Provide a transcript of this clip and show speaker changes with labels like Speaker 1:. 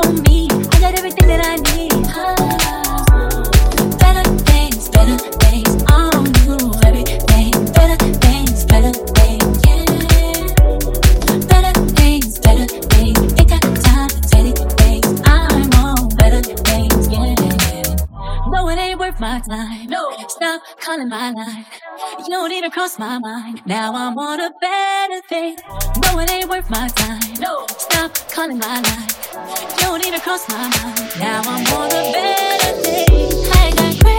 Speaker 1: for me. I got everything that I need. Better things on you. Everything, better things, yeah. Better things, ain't got time to take things. I'm on better things, yeah. No, it ain't worth my time. No, stop calling my line. You don't even cross my mind. Now I'm on a better thing. No, it ain't worth my time. No, stop calling my line. You don't even cross my mind. Now I'm on a better thing. I got